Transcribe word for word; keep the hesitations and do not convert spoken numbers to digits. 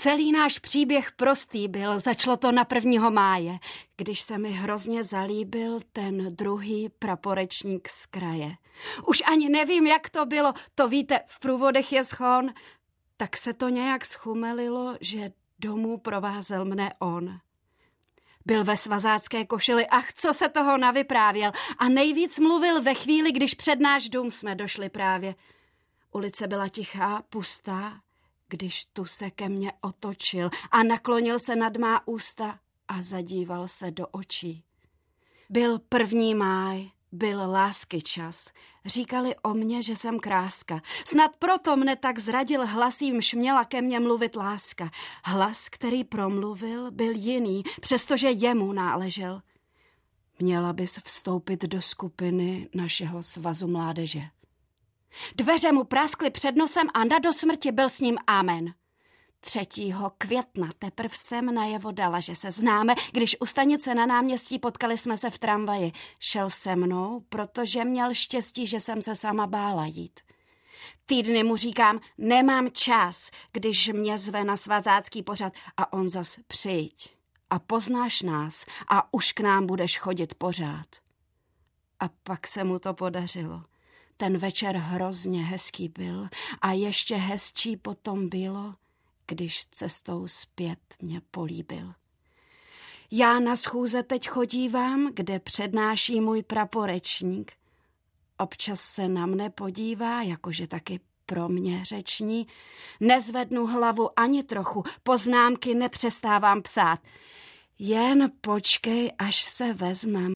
Celý náš příběh prostý byl, začalo to na prvního máje, když se mi hrozně zalíbil ten druhý praporečník z kraje. Už ani nevím, jak to bylo, to víte, v průvodech je schon. Tak se to nějak schumelilo, že domů provázel mne on. Byl ve svazácké košili, ach, co se toho navyprávěl. A nejvíc mluvil ve chvíli, když před náš dům jsme došli právě. Ulice byla tichá, pustá, když tu se ke mně otočil a naklonil se nad má ústa a zadíval se do očí. Byl první máj, byl lásky čas. Říkali o mně, že jsem kráska. Snad proto mne tak zradil hlas, jímž měla ke mně mluvit láska. Hlas, který promluvil, byl jiný, přestože jemu náležel. Měla bys vstoupit do skupiny našeho svazu mládeže. Dveře mu praskly před nosem a na do smrti byl s ním amen. Třetího května teprv jsem najevo dala, že se známe, když u stanice na náměstí potkali jsme se v tramvaji. Šel se mnou, protože měl štěstí, že jsem se sama bála jít. Týdny mu říkám, nemám čas, když mě zve na svazácký pořad a on zas přijď a poznáš nás a už k nám budeš chodit pořád. A pak se mu to podařilo. Ten večer hrozně hezký byl a ještě hezčí potom bylo, když cestou zpět mě políbil. Já na schůze teď chodívám, kde přednáší můj praporečník. Občas se na mne podívá, jakože taky pro mě řeční. Nezvednu hlavu ani trochu, poznámky nepřestávám psát. Jen počkej, až se vezmem